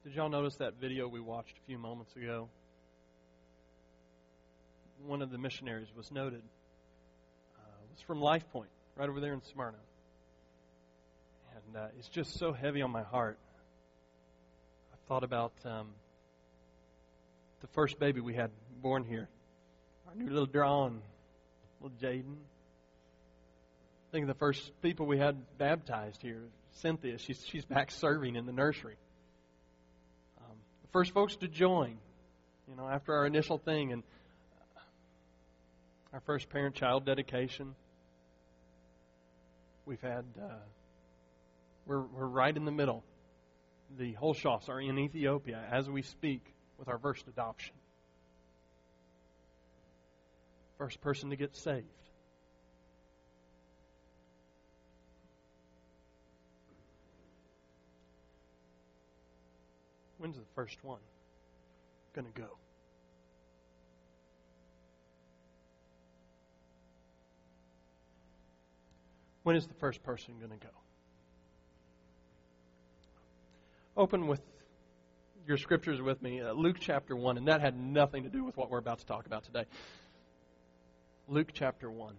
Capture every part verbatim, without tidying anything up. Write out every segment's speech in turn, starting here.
Did y'all notice that video we watched a few moments ago? One of the missionaries was noted. Uh, it was from Life Point, right over there in Smyrna. And uh, it's just so heavy on my heart. I thought about um, the first baby we had born here. Our new little Drawn, little Jaden. I think of the first people we had baptized here, Cynthia. She's, she's back serving in the nursery. Um, the first folks to join, you know, after our initial thing. And our first parent-child dedication. We've had, uh, we're, we're right in the middle. The Holshoffs are in Ethiopia as we speak with our first adoption. First person to get saved. When's the first one going to go? When is the first person going to go? Open with your scriptures with me, uh, Luke chapter one, and that had nothing to do with what we're about to talk about today. Luke chapter one.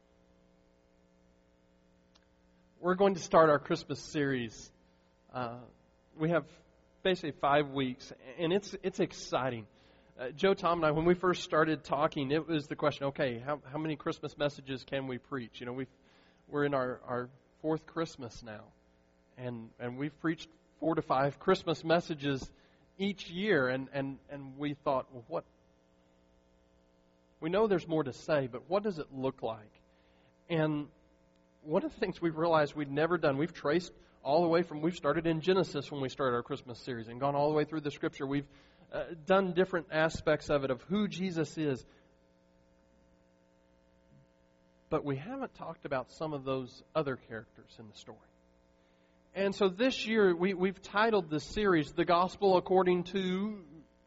We're going to start our Christmas series. Uh, we have basically five weeks, and it's it's exciting. Uh, Joe, Tom, and I, when we first started talking, it was the question, okay, how, how many Christmas messages can we preach? You know, we've We're in our, our fourth Christmas now. And and we've preached four to five Christmas messages each year. And, and, and we thought, well, what? We know there's more to say, but what does it look like? And one of the things we've realized we'd never done, we've traced all the way from, we've started in Genesis when we started our Christmas series and gone all the way through the Scripture. We've uh, done different aspects of it, of who Jesus is. But we haven't talked about some of those other characters in the story. And so this year, we, we've titled this series, The Gospel According to...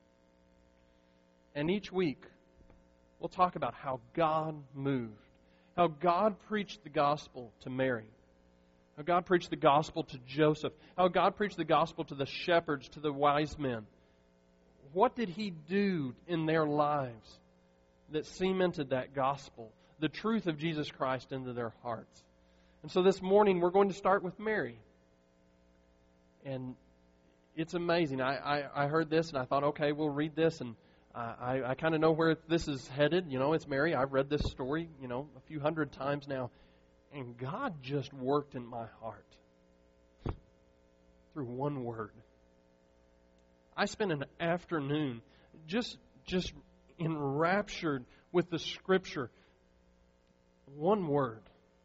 And each week, we'll talk about how God moved. How God preached the gospel to Mary. How God preached the gospel to Joseph. How God preached the gospel to the shepherds, to the wise men. What did He do in their lives that cemented that gospel, the truth of Jesus Christ, into their hearts? And so this morning we're going to start with Mary. And it's amazing. I, I, I heard this and I thought, okay, we'll read this, and uh, I, I kind of know where this is headed. You know, it's Mary. I've read this story, you know, a few hundred times now. And God just worked in my heart through one word. I spent an afternoon just just enraptured with the Scripture. One word.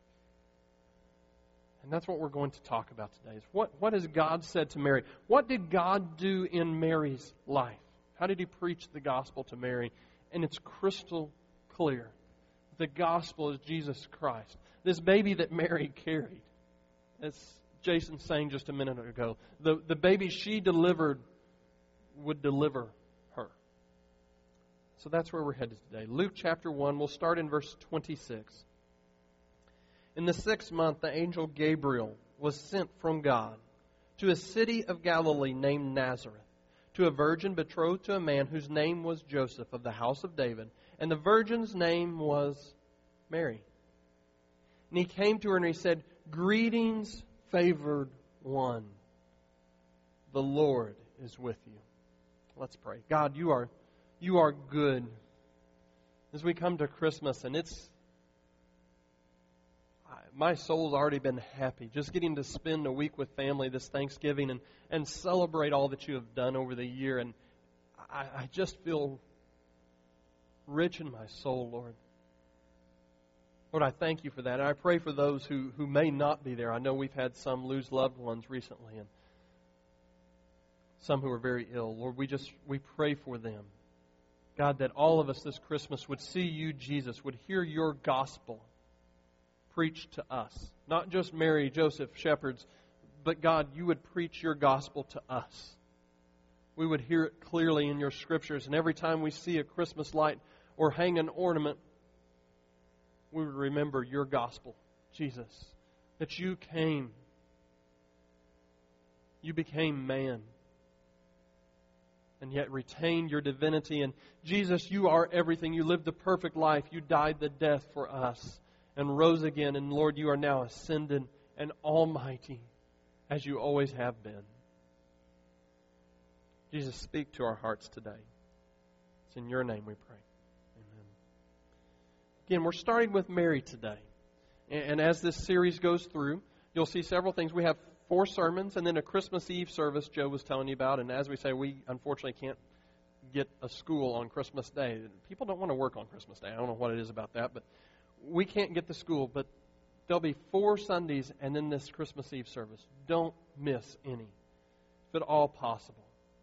And that's what we're going to talk about today. Is what, what has God said to Mary? What did God do in Mary's life? How did He preach the gospel to Mary? And it's crystal clear. The gospel is Jesus Christ. This baby that Mary carried, as Jason sang just a minute ago, the, the baby she delivered would deliver her. So that's where we're headed today. Luke chapter one, we'll start in verse twenty-six. In the sixth month, the angel Gabriel was sent from God to a city of Galilee named Nazareth, to a virgin betrothed to a man whose name was Joseph of the house of David, and the virgin's name was Mary. And he came to her and he said, "Greetings, favored one. The Lord is with you." Let's pray. God, you are you are good. As we come to Christmas, and it's my soul's already been happy just getting to spend a week with family this Thanksgiving and, and celebrate all that you have done over the year. And I, I just feel rich in my soul, Lord. Lord, I thank you for that. And I pray for those who, who may not be there. I know we've had some lose loved ones recently and some who are very ill. Lord, we just we pray for them. God, that all of us this Christmas would see you, Jesus, would hear your gospel preached to us. Not just Mary, Joseph, shepherds, but God, you would preach your gospel to us. We would hear it clearly in your Scriptures, and every time we see a Christmas light or hang an ornament, we would remember your gospel, Jesus, that you came, you became man, and yet retained your divinity. And Jesus, you are everything. You lived the perfect life. You died the death for us and rose again. And Lord, you are now ascended and almighty as you always have been. Jesus, speak to our hearts today. It's in your name we pray. Amen. Again, we're starting with Mary today. And as this series goes through, you'll see several things. We have four sermons and then a Christmas Eve service Joe was telling you about. And as we say, we unfortunately can't get a school on Christmas Day. People don't want to work on Christmas Day. I don't know what it is about that, but we can't get the school. But there'll be four Sundays and then this Christmas Eve service. Don't miss any, if at all possible.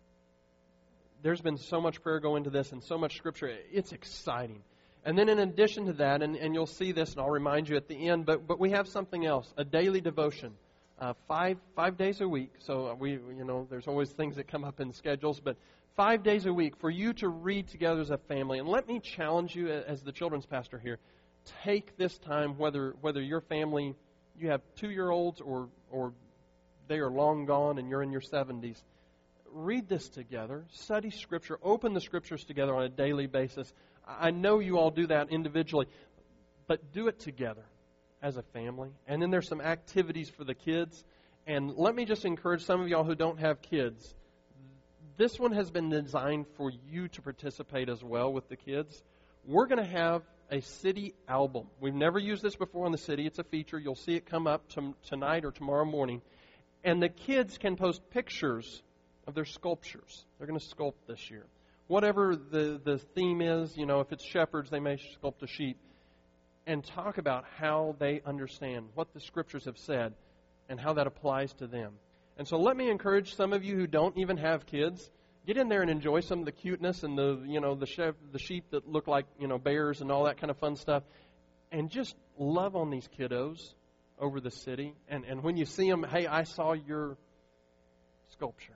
There's been so much prayer go into this and so much Scripture. It's exciting. And then in addition to that, and, and you'll see this, and I'll remind you at the end, but but we have something else, a daily devotion, uh, five five days a week. So we, you know, there's always things that come up in schedules, but five days a week for you to read together as a family. And let me challenge you as the children's pastor here. Take this time, whether whether your family, you have two-year-olds or or they are long gone and you're in your seventies. Read this together. Study Scripture. Open the Scriptures together on a daily basis. I know you all do that individually, but do it together as a family. And then there's some activities for the kids. And let me just encourage some of y'all who don't have kids. This one has been designed for you to participate as well with the kids. We're going to have a city album. We've never used this before in the city. It's a feature. You'll see it come up to, tonight or tomorrow morning. And the kids can post pictures of their sculptures. They're going to sculpt this year. Whatever the, the theme is, you know, if it's shepherds, they may sculpt a sheep. And talk about how they understand what the Scriptures have said and how that applies to them. And so let me encourage some of you who don't even have kids, get in there and enjoy some of the cuteness and the, you know, the, shep- the sheep that look like, you know, bears and all that kind of fun stuff. And just love on these kiddos over the city. And, and when you see them, hey, I saw your sculpture.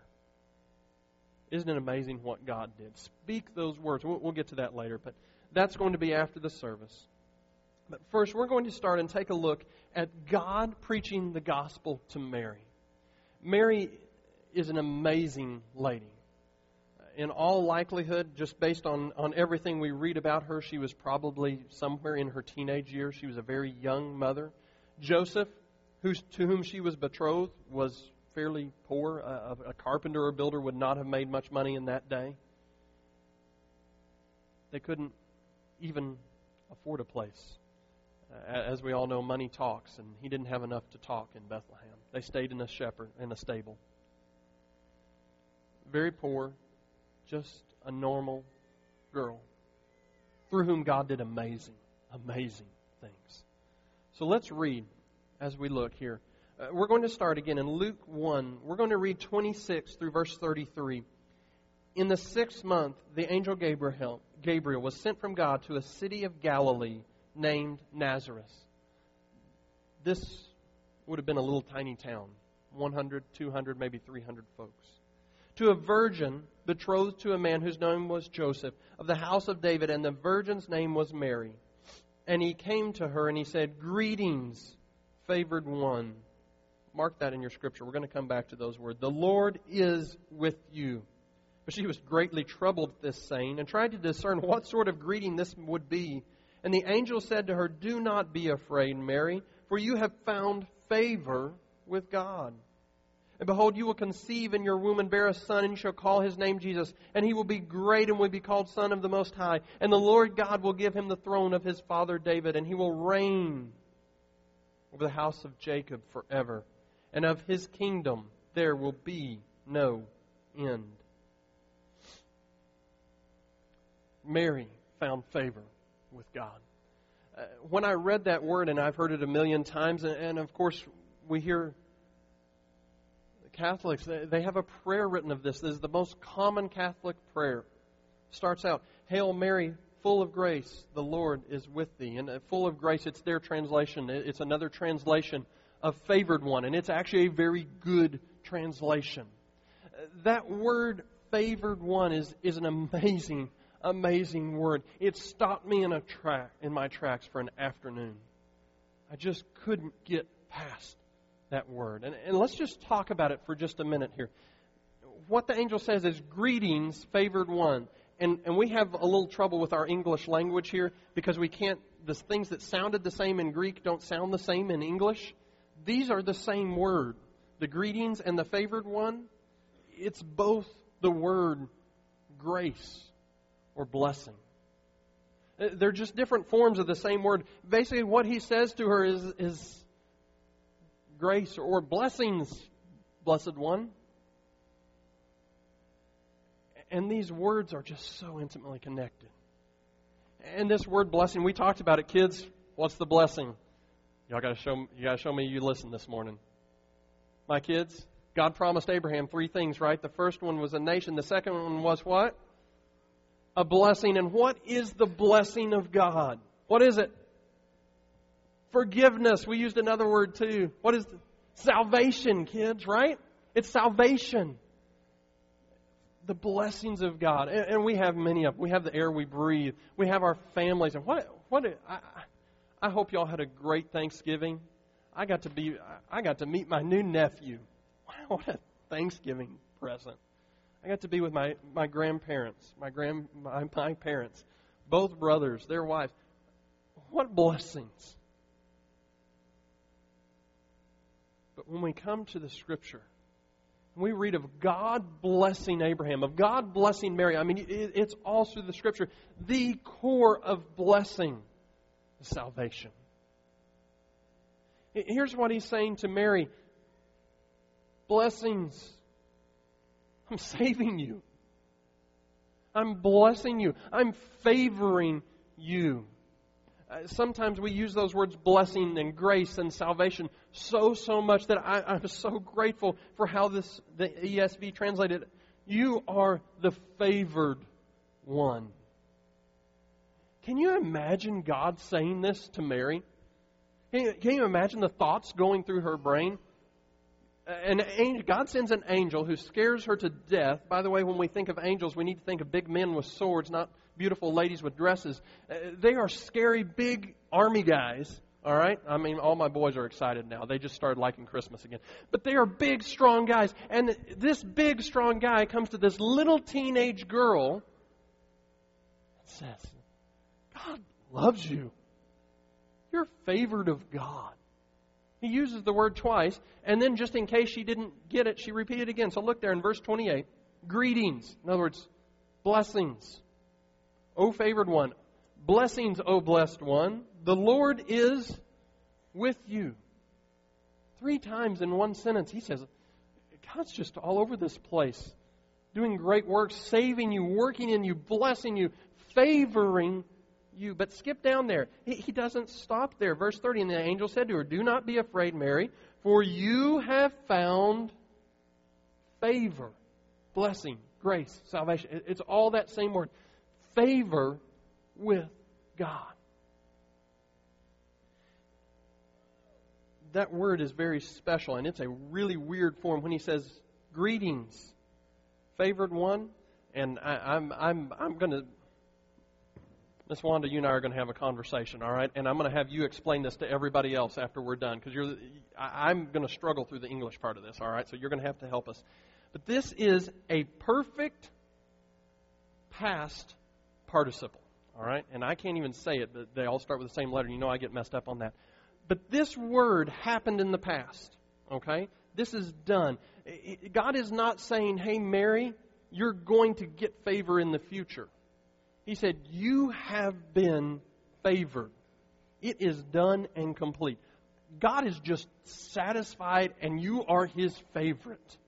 Isn't it amazing what God did? Speak those words. We'll, we'll get to that later, but that's going to be after the service. But first, we're going to start and take a look at God preaching the gospel to Mary. Mary is an amazing lady. In all likelihood, just based on, on everything we read about her, she was probably somewhere in her teenage years. She was a very young mother. Joseph, who's, to whom she was betrothed, was fairly poor. A, a carpenter or builder would not have made much money in that day. They couldn't even afford a place. Uh, as we all know, money talks, and he didn't have enough to talk in Bethlehem. They stayed in a shepherd in a stable. Very poor, just a normal girl through whom God did amazing, amazing things. So let's read as we look here. Uh, we're going to start again in Luke one. We're going to read twenty-six through verse thirty-three. In the sixth month, the angel Gabriel, Gabriel was sent from God to a city of Galilee named Nazareth. This would have been a little tiny town, one hundred, two hundred, maybe three hundred folks. To a virgin betrothed to a man whose name was Joseph, of the house of David, and the virgin's name was Mary. And he came to her and he said, "Greetings, favored one." Mark that in your Scripture. We're going to come back to those words. "The Lord is with you." But she was greatly troubled at this saying and tried to discern what sort of greeting this would be. And the angel said to her, "Do not be afraid, Mary, for you have found favor with God. And behold, you will conceive in your womb and bear a son, and you shall call his name Jesus. And he will be great and will be called Son of the Most High. And the Lord God will give him the throne of his father David, and he will reign over the house of Jacob forever. And of his kingdom there will be no end." Mary found favor with God. Uh, when I read that word, and I've heard it a million times, and, and of course we hear Catholics, they, they have a prayer written of this. This is the most common Catholic prayer. Starts out, "Hail Mary, full of grace, the Lord is with thee." And uh, full of grace, it's their translation. It's another translation of favored one, and it's actually a very good translation. That word favored one is, is an amazing, amazing word. It stopped me in a track in my tracks for an afternoon. I just couldn't get past that word. And, and let's just talk about it for just a minute here. what the angel says is, greetings, favored one. And, and we have a little trouble with our English language here because we can't, the things that sounded the same in Greek don't sound the same in English. These are the same word. The greetings and the favored one, it's both the word grace or blessing. They're just different forms of the same word. Basically, what he says to her is, is grace or blessings, blessed one. And these words are just so intimately connected. And this word blessing, we talked about it, kids. What's the blessing? Y'all got to show you got to show me you listen this morning. My kids, God promised Abraham three things, right? The first one was a nation. The second one was what? A blessing. And what is the blessing of God? What is it? Forgiveness. We used another word too. What is the, salvation, kids, right? It's salvation. The blessings of God. And, and we have many of them. We have the air we breathe. We have our families. And what what I, I hope y'all had a great Thanksgiving. I got to be I got to meet my new nephew. Wow, what a Thanksgiving present. I got to be with my, my grandparents, my grand my, my parents, both brothers, their wives. What blessings. But when we come to the Scripture, we read of God blessing Abraham, of God blessing Mary. I mean, it's all through the Scripture. The core of blessing is salvation. Here's what he's saying to Mary. Blessings. I'm saving you. I'm blessing you. I'm favoring you. Uh, sometimes we use those words blessing and grace and salvation so, so much that I, I'm so grateful for how this the E S V translated it. You are the favored one. Can you imagine God saying this to Mary? Can you, can you imagine the thoughts going through her brain? An angel, God sends an angel who scares her to death. By the way, when we think of angels, we need to think of big men with swords, not beautiful ladies with dresses. Uh, they are scary, big army guys. All right? I mean, all my boys are excited now. They just started liking Christmas again. But they are big, strong guys. And this big, strong guy comes to this little teenage girl and says, God loves you. You're favored of God. He uses the word twice, and then just in case she didn't get it, she repeated it again. So look there in verse twenty-eight. Greetings. In other words, blessings. O favored one. Blessings, O blessed one. The Lord is with you. Three times in one sentence, he says, God's just all over this place, doing great work, saving you, working in you, blessing you, favoring you. But skip down there. He, he doesn't stop there. Verse thirty, and the angel said to her, do not be afraid, Mary, for you have found favor, blessing, grace, salvation. It, it's all that same word. Favor with God. That word is very special, and it's a really weird form when he says, greetings, favored one. And I, I'm, I'm, I'm going to, Miss Wanda, you and I are going to have a conversation, all right? And I'm going to have you explain this to everybody else after we're done, because you're, I, I'm going to struggle through the English part of this, all right? So you're going to have to help us. But this is a perfect past participle, all right? And I can't even say it, but they all start with the same letter. You know I get messed up on that. But this word happened in the past, okay? This is done. God is not saying, hey, Mary, you're going to get favor in the future. He said, you have been favored. It is done and complete. God is just satisfied, and you are His favorite.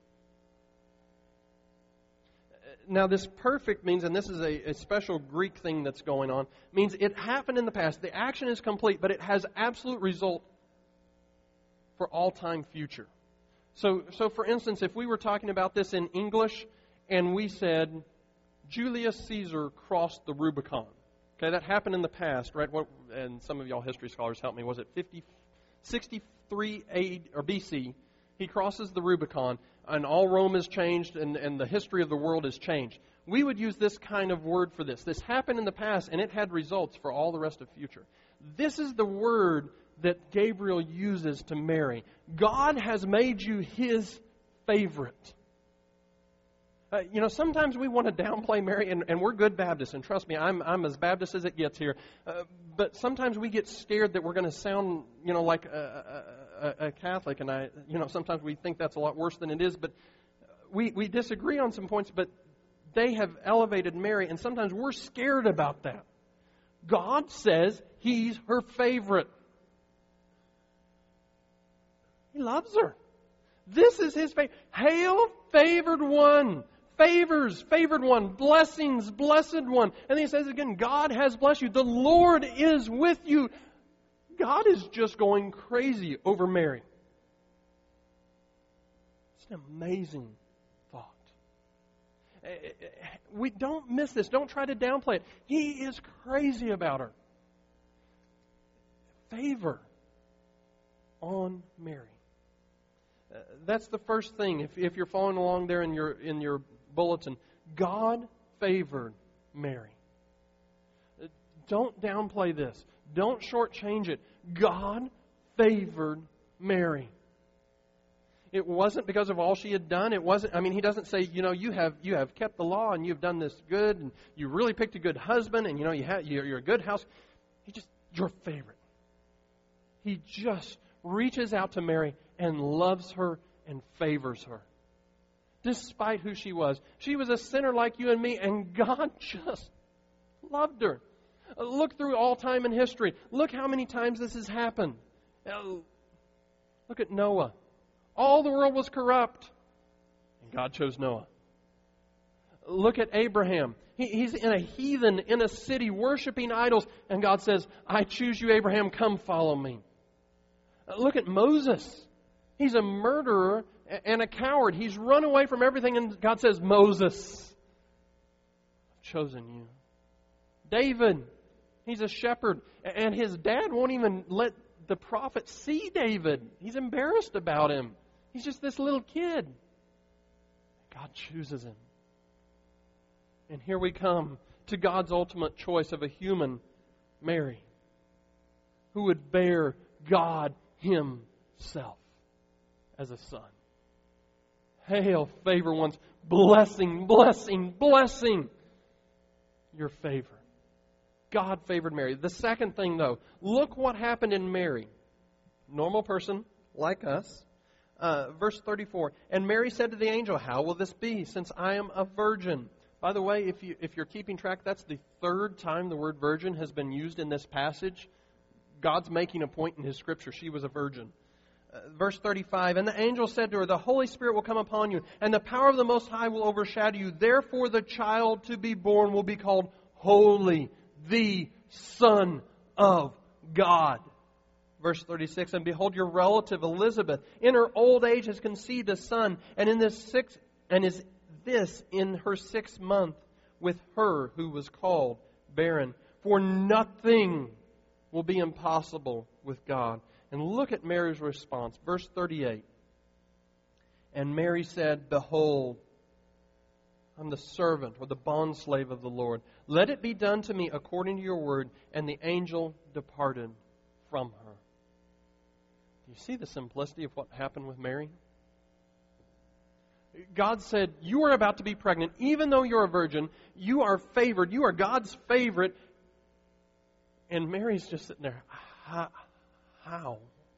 Now, this perfect means, and this is a, a special Greek thing that's going on, means it happened in the past. The action is complete, but it has absolute result for all time future. So, so for instance, if we were talking about this in English, and we said, Julius Caesar crossed the Rubicon. Okay, that happened in the past, right? What, and some of y'all history scholars help me. Was it fifty, sixty-three A D or B C? He crosses the Rubicon, and all Rome is changed, and, and the history of the world is changed. We would use this kind of word for this. This happened in the past, and it had results for all the rest of future. This is the word that Gabriel uses to Mary. God has made you His favorite. Uh, you know, sometimes we want to downplay Mary, and, and we're good Baptists, and trust me, I'm I'm as Baptist as it gets here. Uh, but sometimes we get scared that we're going to sound, you know, like a, a, a Catholic, and I, you know, sometimes we think that's a lot worse than it is. But we we disagree on some points, but they have elevated Mary, and sometimes we're scared about that. God says He's her favorite. He loves her. This is His favorite. Hail, favored one. Favors, favored one. Blessings, blessed one. And then He says again, God has blessed you. The Lord is with you. God is just going crazy over Mary. It's an amazing thought. We don't miss this. Don't try to downplay it. He is crazy about her. Favor on Mary. Uh, that's the first thing. If, if you're following along there in your in your bulletin, God favored Mary. Uh, don't downplay this. Don't shortchange it. God favored Mary. It wasn't because of all she had done. It wasn't. I mean, He doesn't say, you know, you have you have kept the law and you've done this good and you really picked a good husband and you know you have you're, you're a good house. He just your favorite. He just reaches out to Mary and loves her and favors her. Despite who she was. She was a sinner like you and me, and God just loved her. Look through all time in history. Look how many times this has happened. Look at Noah. All the world was corrupt, and God chose Noah. Look at Abraham. He, he's in a heathen, in a city, worshiping idols, and God says, I choose you, Abraham, come follow me. Look at Moses. He's a murderer and a coward. He's run away from everything, and God says, Moses, I've chosen you. David, he's a shepherd, and his dad won't even let the prophet see David. He's embarrassed about him. He's just this little kid. God chooses him. And here we come to God's ultimate choice of a human, Mary, who would bear God Himself as a son. Hail, favor ones. Blessing, blessing, blessing. Your favor. God favored Mary. The second thing, though, look what happened in Mary. Normal person, like us. Uh, verse thirty-four. And Mary said to the angel, how will this be, since I am a virgin? By the way, if, you, if you're keeping track, that's the third time the word virgin has been used in this passage. God's making a point in His Scripture. She was a virgin. Uh, verse thirty-five, and the angel said to her, the Holy Spirit will come upon you, and the power of the Most High will overshadow you. Therefore the child to be born will be called Holy, the Son of God. Verse thirty-six, and behold, your relative Elizabeth, in her old age has conceived a son, and in this sixth, and is this in her sixth month with her who was called barren. For nothing will be impossible with God. And look at Mary's response. Verse thirty-eight. And Mary said, behold, I'm the servant or the bondslave of the Lord. Let it be done to me according to your word. And the angel departed from her. Do you see the simplicity of what happened with Mary? God said, you are about to be pregnant. Even though you're a virgin, you are favored. You are God's favorite. And Mary's just sitting there. How? How?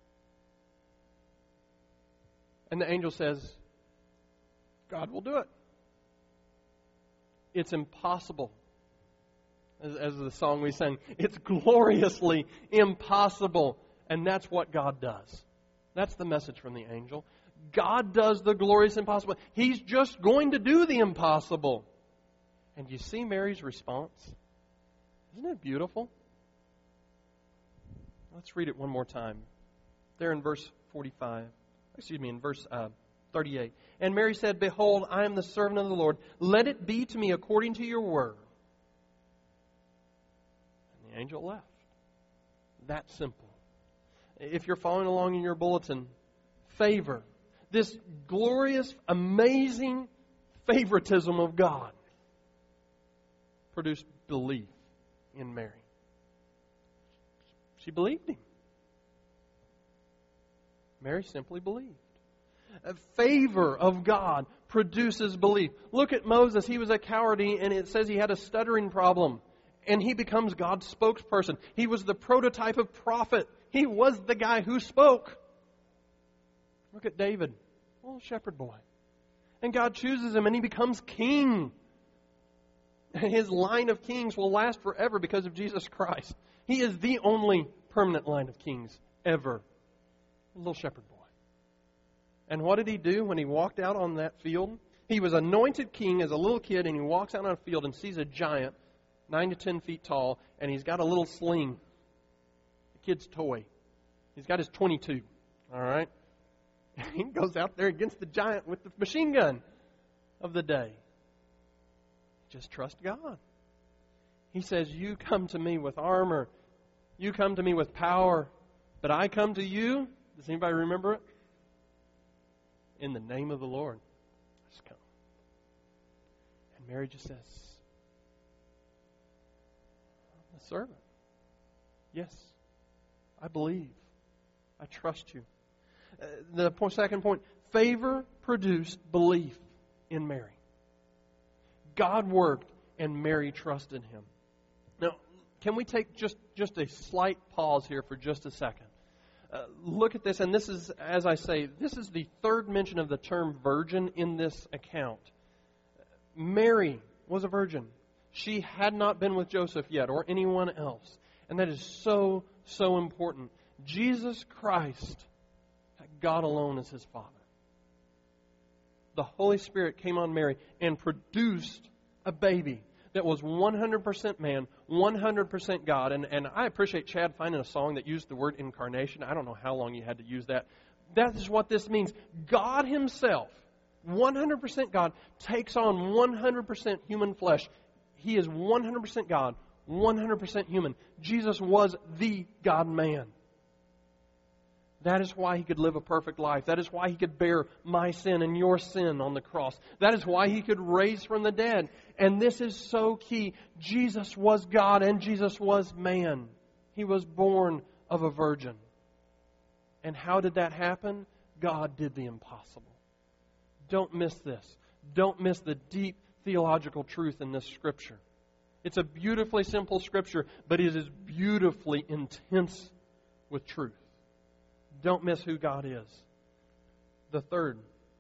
And the angel says, God will do it. It's impossible. As, as the song we sang, it's gloriously impossible. And that's what God does. That's the message from the angel. God does the glorious impossible. He's just going to do the impossible. And you see Mary's response? Isn't it beautiful? Let's read it one more time. There in verse forty-five. Excuse me, in verse uh, thirty-eight. And Mary said, behold, I am the servant of the Lord. Let it be to me according to your word. And the angel left. That simple. If you're following along in your bulletin, favor. This glorious, amazing favoritism of God produced belief in Mary. She believed Him. Mary simply believed. A favor of God produces belief. Look at Moses. He was a coward, and it says he had a stuttering problem. And he becomes God's spokesperson. He was the prototype of prophet. He was the guy who spoke. Look at David, a little shepherd boy. And God chooses him, and he becomes king. His line of kings will last forever because of Jesus Christ. He is the only permanent line of kings ever. A little shepherd boy. And what did he do when he walked out on that field? He was anointed king as a little kid, and he walks out on a field and sees a giant, nine to ten feet tall, and he's got a little sling. The kid's toy. He's got his twenty-two. All right? He goes out there against the giant with the machine gun of the day. Just trust God. He says, you come to me with armor. You come to me with power. But I come to you. Does anybody remember it? In the name of the Lord. Let's come. And Mary just says, I'm a servant. Yes, I believe. I trust you. Uh, the po- second point, favor produced belief in Mary. God worked and Mary trusted Him. Now, can we take just, just a slight pause here for just a second? Uh, look at this, and this is, as I say, this is the third mention of the term virgin in this account. Mary was a virgin. She had not been with Joseph yet or anyone else. And that is so, so important. Jesus Christ had God alone as His Father. The Holy Spirit came on Mary and produced a baby that was one hundred percent man, one hundred percent God. And, and I appreciate Chad finding a song that used the word incarnation. I don't know how long you had to use that. That is what this means. God Himself, one hundred percent God, takes on one hundred percent human flesh. He is one hundred percent God, one hundred percent human. Jesus was the God-man. That is why He could live a perfect life. That is why He could bear my sin and your sin on the cross. That is why He could raise from the dead. And this is so key. Jesus was God and Jesus was man. He was born of a virgin. And how did that happen? God did the impossible. Don't miss this. Don't miss the deep theological truth in this Scripture. It's a beautifully simple Scripture, but it is beautifully intense with truth. Don't miss who God is. The third,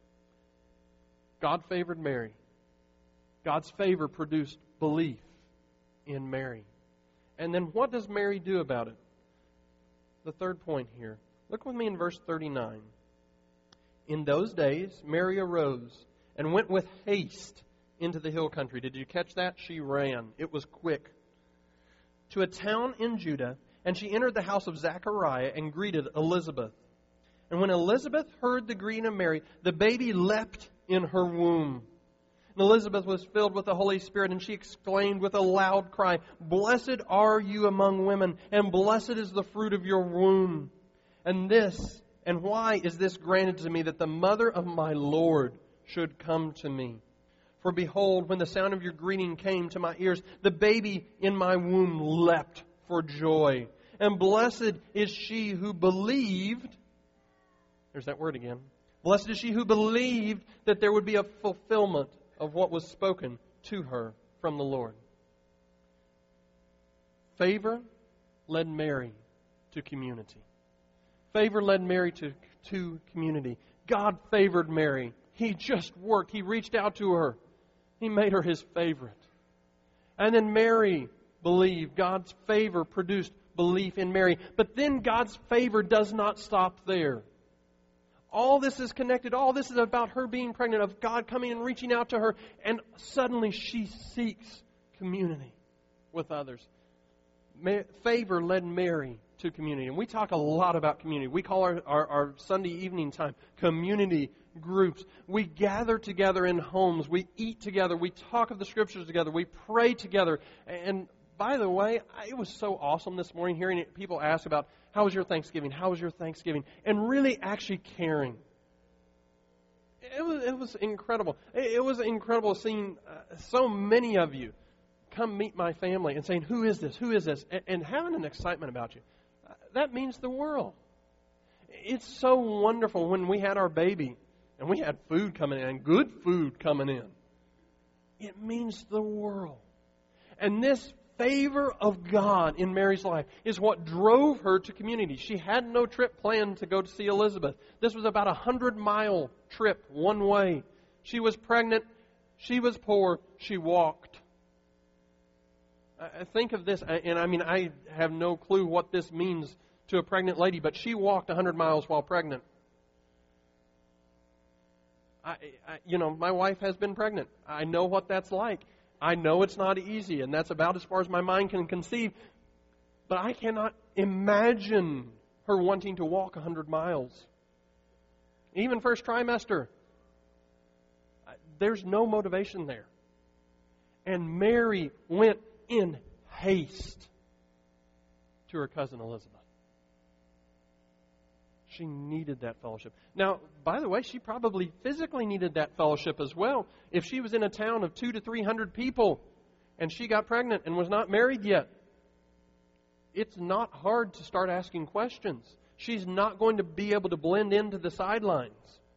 God favored Mary. God's favor produced belief in Mary. And then what does Mary do about it? The third point here. Look with me in verse thirty-nine. In those days, Mary arose and went with haste into the hill country. Did you catch that? She ran. It was quick. To a town in Judah, and she entered the house of Zechariah and greeted Elizabeth. And when Elizabeth heard the greeting of Mary, the baby leapt in her womb. And Elizabeth was filled with the Holy Spirit, and she exclaimed with a loud cry, Blessed are you among women, and blessed is the fruit of your womb. And this, and why is this granted to me, that the mother of my Lord should come to me? For behold, when the sound of your greeting came to my ears, the baby in my womb leapt for joy. And blessed is she who believed. There's that word again. Blessed is she who believed that there would be a fulfillment of what was spoken to her from the Lord. Favor led Mary to community. Favor led Mary to, to community. God favored Mary. He just worked. He reached out to her. He made her His favorite. And then Mary believed. God's favor produced belief in Mary. But then God's favor does not stop there. All this is connected. All this is about her being pregnant, of God coming and reaching out to her. And suddenly she seeks community with others. Favor led Mary to community. And we talk a lot about community. We call our, our, our Sunday evening time community groups. We gather together in homes. We eat together. We talk of the Scriptures together. We pray together. And by the way, it was so awesome this morning hearing people ask about, how was your Thanksgiving? How was your Thanksgiving? And really actually caring. It was, it was incredible. It was incredible seeing uh, so many of you come meet my family and saying, who is this? Who is this? And, and having an excitement about you. Uh, that means the world. It's so wonderful when we had our baby And we had food coming in, and good food coming in. It means the world. And this favor of God in Mary's life is what drove her to community. She had no trip planned to go to see Elizabeth. This was about a hundred-mile trip one way. She was pregnant. She was poor. She walked. I think of this, and I mean, I have no clue what this means to a pregnant lady, but she walked a hundred miles while pregnant. I, I, you know, my wife has been pregnant. I know what that's like. I know it's not easy, and that's about as far as my mind can conceive. But I cannot imagine her wanting to walk a hundred miles. Even first trimester, there's no motivation there. And Mary went in haste to her cousin Elizabeth. She needed that fellowship. Now, by the way, she probably physically needed that fellowship as well. If she was in a town of two to three hundred people and she got pregnant and was not married yet, it's not hard to start asking questions. She's not going to be able to blend into the sidelines.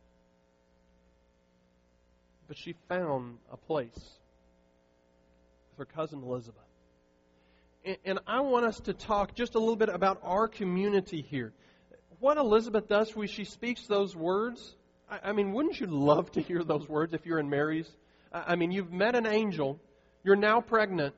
But she found a place with her cousin Elizabeth. And, and I want us to talk just a little bit about our community here. What Elizabeth does when she speaks those words, I, I mean, wouldn't you love to hear those words if you're in Mary's? I, I mean, you've met an angel. You're now pregnant.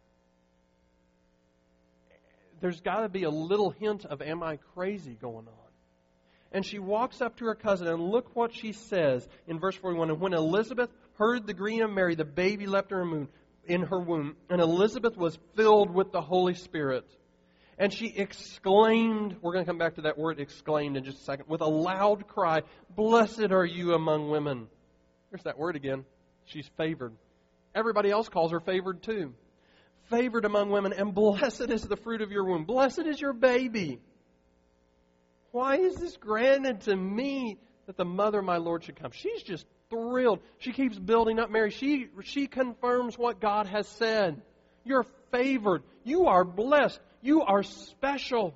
There's got to be a little hint of, am I crazy going on? And she walks up to her cousin, and look what she says in verse forty-one. And when Elizabeth heard the greeting of Mary, the baby leapt in her womb, in her womb, and Elizabeth was filled with the Holy Spirit. And she exclaimed, we're going to come back to that word exclaimed in just a second, with a loud cry, "Blessed are you among women." There's that word again. She's favored. Everybody else calls her favored too. Favored among women, and blessed is the fruit of your womb. Blessed is your baby. Why is this granted to me that the mother of my Lord should come? She's just thrilled. She keeps building up Mary. She, she confirms what God has said. You're favored. You are blessed. You are special.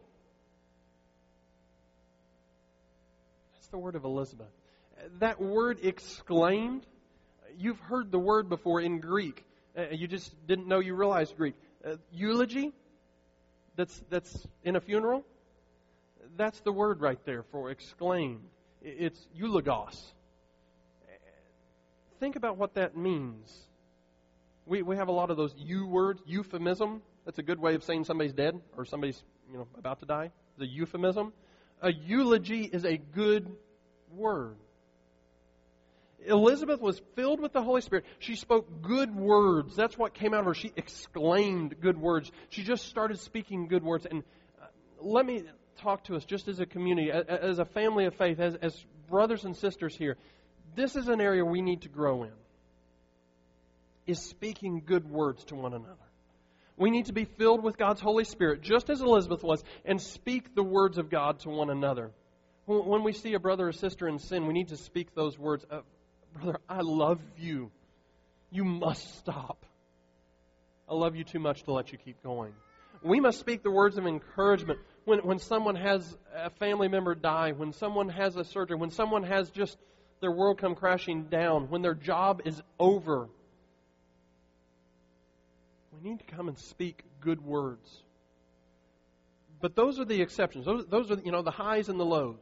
That's the word of Elizabeth. That word exclaimed, you've heard the word before in Greek. Uh, you just didn't know you realized Greek. Uh, eulogy, that's that's in a funeral. That's the word right there for exclaimed. It's eulogos. Think about what that means. We we have a lot of those you words, euphemism. That's a good way of saying somebody's dead or somebody's, you know, about to die. The euphemism. A eulogy is a good word. Elizabeth was filled with the Holy Spirit. She spoke good words. That's what came out of her. She exclaimed good words. She just started speaking good words. And uh, let me talk to us just as a community, as, as a family of faith, as, as brothers and sisters here. This is an area we need to grow in, is speaking good words to one another. We need to be filled with God's Holy Spirit, just as Elizabeth was, and speak the words of God to one another. When we see a brother or sister in sin, we need to speak those words. Uh, Brother, I love you. You must stop. I love you too much to let you keep going. We must speak the words of encouragement when, when someone has a family member die, when someone has a surgery, when someone has just their world come crashing down, when their job is over. We need to come and speak good words. But those are the exceptions. Those, those are, you know, the highs and the lows.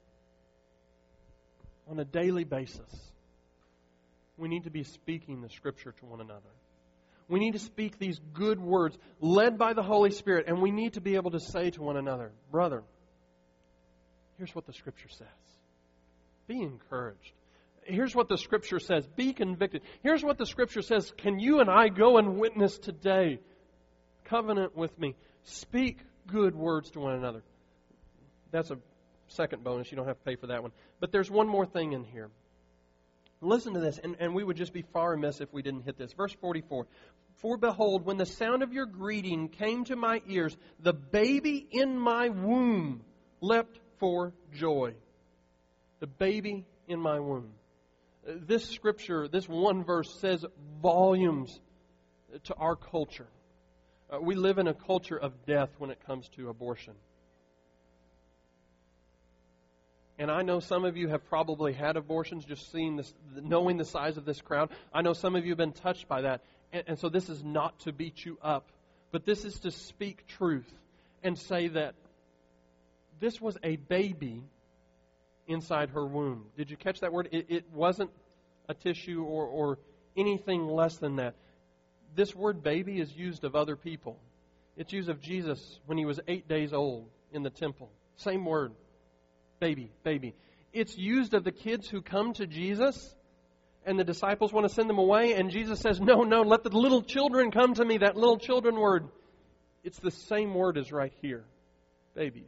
On a daily basis, we need to be speaking the Scripture to one another. We need to speak these good words led by the Holy Spirit, and we need to be able to say to one another, brother, here's what the Scripture says. Be encouraged. Here's what the Scripture says. Be convicted. Here's what the Scripture says. Can you and I go and witness today? Covenant with me. Speak good words to one another. That's a second bonus. You don't have to pay for that one. But there's one more thing in here. Listen to this, and, and we would just be far amiss if we didn't hit this. Verse forty-four. For behold, when the sound of your greeting came to my ears, the baby in my womb leapt for joy. The baby in my womb. This scripture, this one verse says volumes to our culture. Uh, we live in a culture of death when it comes to abortion. And I know some of you have probably had abortions just seeing this, knowing the size of this crowd. I know some of you have been touched by that. And, and so this is not to beat you up, but this is to speak truth and say that this was a baby inside her womb. Did you catch that word? It, it wasn't a tissue or, or anything less than that. This word baby is used of other people. It's used of Jesus when he was eight days old in the temple. Same word. Baby, baby. It's used of the kids who come to Jesus and the disciples want to send them away, and Jesus says, no, no, let the little children come to me. That little children word. It's the same word as right here. Babies.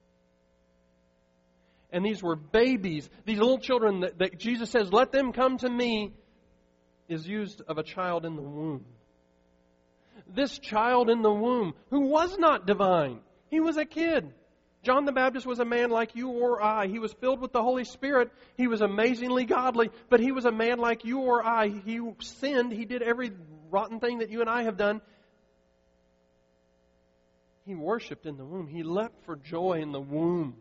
And these were babies. These little children that, that Jesus says, let them come to me, is used of a child in the womb. This child in the womb, who was not divine. He was a kid. John the Baptist was a man like you or I. He was filled with the Holy Spirit. He was amazingly godly, but he was a man like you or I. He sinned. He did every rotten thing that you and I have done. He worshiped in the womb. He leapt for joy in the womb.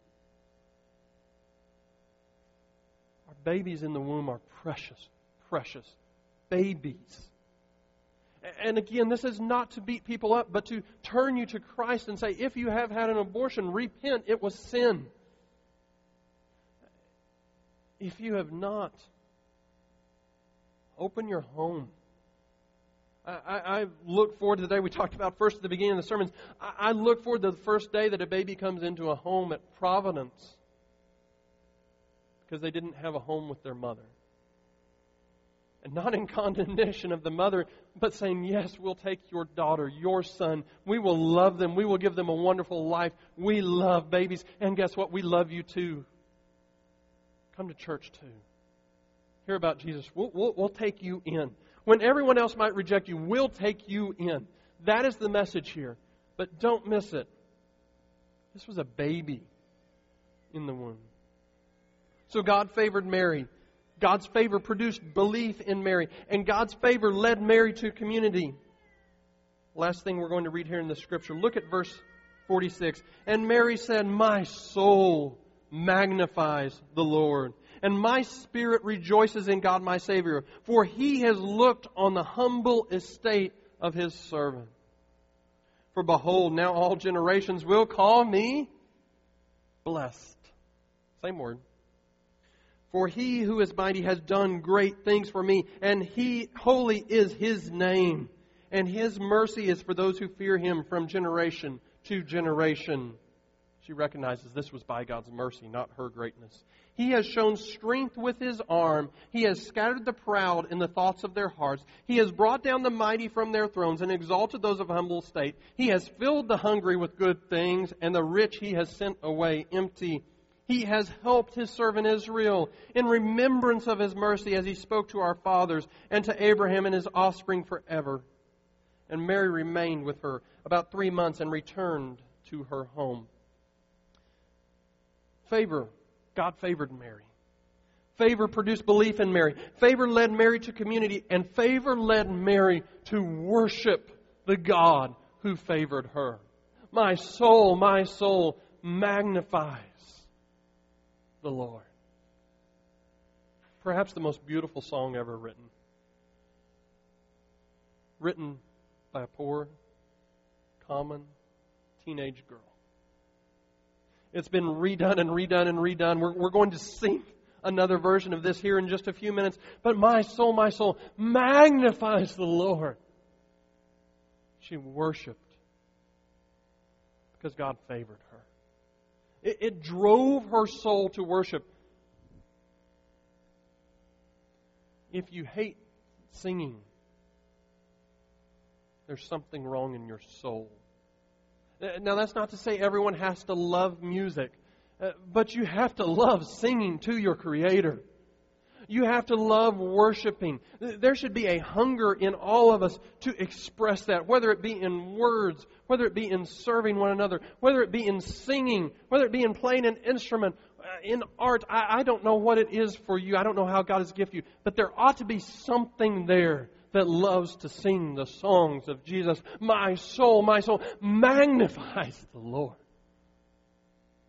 Our babies in the womb are precious, precious babies. And again, this is not to beat people up, but to turn you to Christ and say, if you have had an abortion, repent. It was sin. If you have not, open your home. I, I, I look forward to the day we talked about first at the beginning of the sermons. I, I look forward to the first day that a baby comes into a home at Providence because they didn't have a home with their mother. And not in condemnation of the mother, but saying, yes, we'll take your daughter, your son. We will love them. We will give them a wonderful life. We love babies. And guess what? We love you too. Come to church too. Hear about Jesus. We'll, we'll, we'll take you in. When everyone else might reject you, we'll take you in. That is the message here. But don't miss it. This was a baby in the womb. So God favored Mary. God's favor produced belief in Mary. And God's favor led Mary to community. Last thing we're going to read here in the Scripture. Look at verse forty-six. And Mary said, my soul magnifies the Lord, and my spirit rejoices in God my Savior, for He has looked on the humble estate of His servant. For behold, now all generations will call me blessed. Same word. For He who is mighty has done great things for me, and He holy is His name. And His mercy is for those who fear Him from generation to generation. She recognizes this was by God's mercy, not her greatness. He has shown strength with His arm. He has scattered the proud in the thoughts of their hearts. He has brought down the mighty from their thrones and exalted those of humble estate. He has filled the hungry with good things, and the rich He has sent away empty. He has helped His servant Israel in remembrance of His mercy as He spoke to our fathers and to Abraham and his offspring forever. And Mary remained with her about three months and returned to her home. Favor. God favored Mary. Favor produced belief in Mary. Favor led Mary to community. And favor led Mary to worship the God who favored her. My soul, my soul magnifies the Lord. Perhaps the most beautiful song ever written. Written by a poor, common teenage girl. It's been redone and redone and redone. We're, we're going to sing another version of this here in just a few minutes. But my soul, my soul magnifies the Lord. She worshiped because God favored her. It, it drove her soul to worship. If you hate singing, there's something wrong in your soul. Now, that's not to say everyone has to love music, uh, but you have to love singing to your Creator. You have to love worshiping. There should be a hunger in all of us to express that, whether it be in words, whether it be in serving one another, whether it be in singing, whether it be in playing an instrument, uh, in art. I, I don't know what it is for you. I don't know how God has gifted you, but there ought to be something there that loves to sing the songs of Jesus. My soul, my soul magnifies the Lord.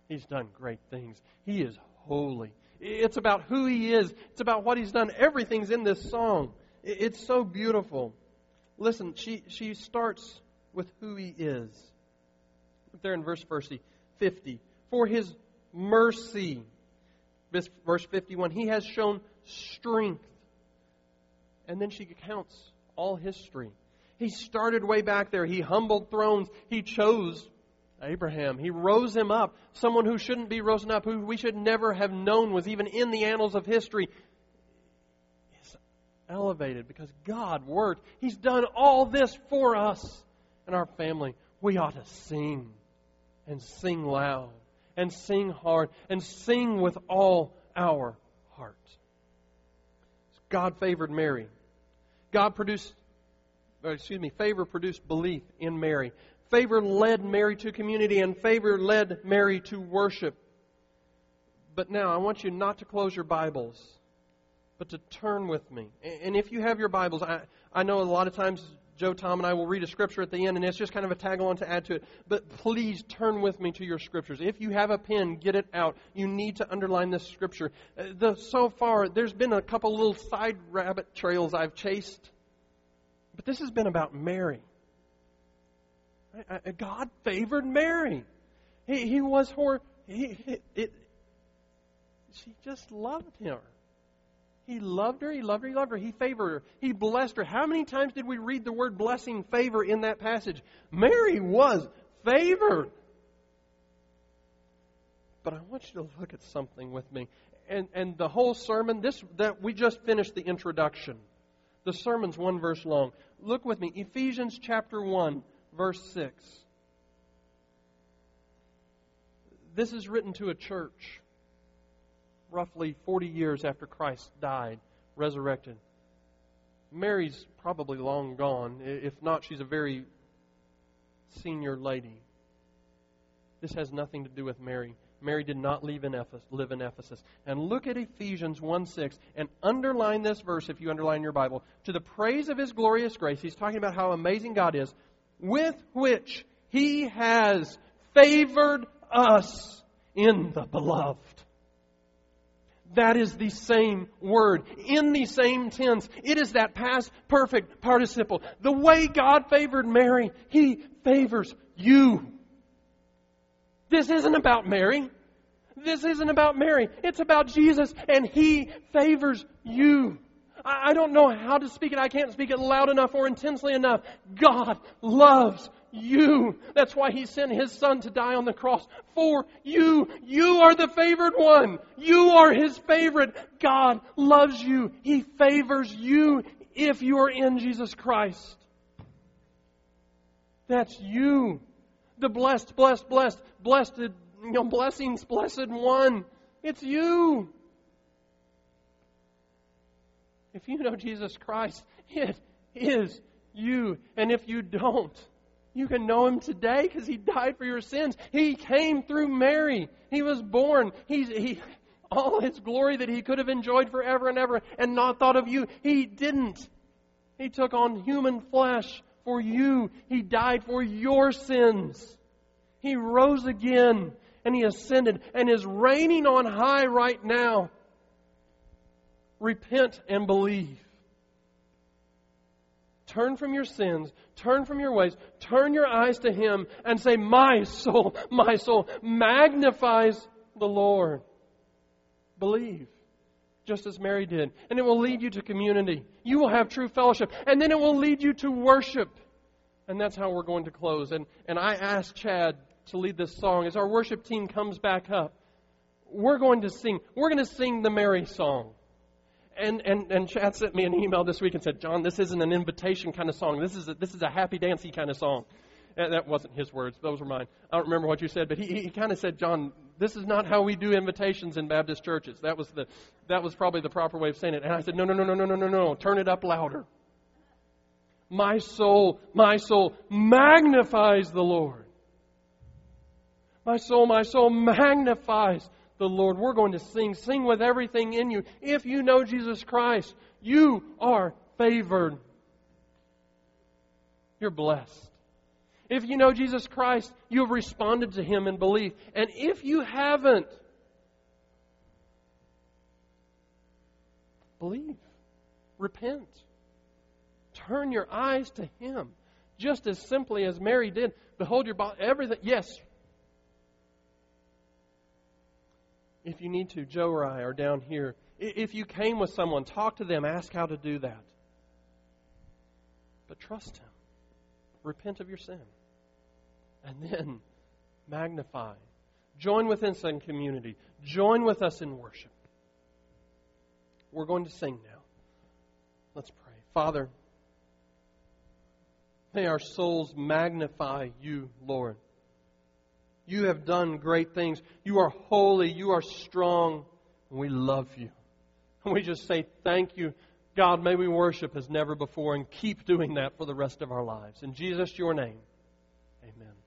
He's done great things. He is holy. It's about who He is. It's about what He's done. Everything's in this song. It's so beautiful. Listen, she, she starts with who He is. There in verse fifty. For His mercy. Verse fifty-one. He has shown strength. And then she counts all history. He started way back there. He humbled thrones. He chose Abraham. He rose him up. Someone who shouldn't be risen up, who we should never have known was even in the annals of history, is elevated because God worked. He's done all this for us and our family. We ought to sing and sing loud and sing hard and sing with all our heart. God favored Mary. God produced, excuse me, favor produced belief in Mary. Favor led Mary to community, and favor led Mary to worship. But now, I want you not to close your Bibles, but to turn with me. And if you have your Bibles, I, I know a lot of times Joe, Tom, and I will read a scripture at the end, and it's just kind of a tag-along to add to it. But please turn with me to your scriptures. If you have a pen, get it out. You need to underline this scripture. The, so far, there's been a couple little side rabbit trails I've chased. But this has been about Mary. God favored Mary. He, he was her. He, it, it, she just loved Him. He loved her. He loved her. He loved her. He favored her. He blessed her. How many times did we read the word blessing, favor in that passage? Mary was favored. But I want you to look at something with me. And and the whole sermon, this that we just finished the introduction. The sermon's one verse long. Look with me. Ephesians chapter one. Verse six. This is written to a church roughly forty years after Christ died, resurrected. Mary's probably long gone. If not, she's a very senior lady. This has nothing to do with Mary. Mary did not live in Ephesus. Live in Ephesus. And look at Ephesians one six and underline this verse if you underline your Bible. To the praise of His glorious grace, he's talking about how amazing God is, with which He has favored us in the beloved. That is the same word, in the same tense. It is that past perfect participle. The way God favored Mary, He favors you. This isn't about Mary. This isn't about Mary. It's about Jesus, and He favors you. I don't know how to speak it. I can't speak it loud enough or intensely enough. God loves you. That's why He sent His Son to die on the cross for you. You are the favored one. You are His favorite. God loves you. He favors you if you are in Jesus Christ. That's you. The blessed, blessed, blessed, blessed, you know, blessings, blessed one. It's you. If you know Jesus Christ, it is you. And if you don't, you can know Him today because He died for your sins. He came through Mary. He was born. He's, he, all His glory that He could have enjoyed forever and ever and not thought of you, He didn't. He took on human flesh for you. He died for your sins. He rose again and He ascended and is reigning on high right now. Repent and believe. Turn from your sins. Turn from your ways. Turn your eyes to Him and say, my soul, my soul magnifies the Lord. Believe. Just as Mary did. And it will lead you to community. You will have true fellowship. And then it will lead you to worship. And that's how we're going to close. And, and I asked Chad to lead this song. As our worship team comes back up, we're going to sing. We're going to sing the Mary song. And, and and Chad sent me an email this week and said, John, this isn't an invitation kind of song. This is a, this is a happy dancey kind of song. And that wasn't his words. Those were mine. I don't remember what you said, but he, he kind of said, John, this is not how we do invitations in Baptist churches. That was the that was probably the proper way of saying it. And I said, no, no, no, no, no, no, no, no. Turn it up louder. My soul, my soul magnifies the Lord. My soul, my soul magnifies the Lord. We're going to sing. Sing with everything in you. If you know Jesus Christ, you are favored. You're blessed. If you know Jesus Christ, you have responded to Him in belief. And if you haven't, believe. Repent. Turn your eyes to Him. Just as simply as Mary did. Behold your body. Everything. Yes. If you need to, Joe or I are down here. If you came with someone, talk to them. Ask how to do that. But trust Him. Repent of your sin. And then magnify. Join with us in community. Join with us in worship. We're going to sing now. Let's pray. Father, may our souls magnify You, Lord. You have done great things. You are holy. You are strong. And we love You. And we just say thank You. God, may we worship as never before and keep doing that for the rest of our lives. In Jesus, Your name, amen.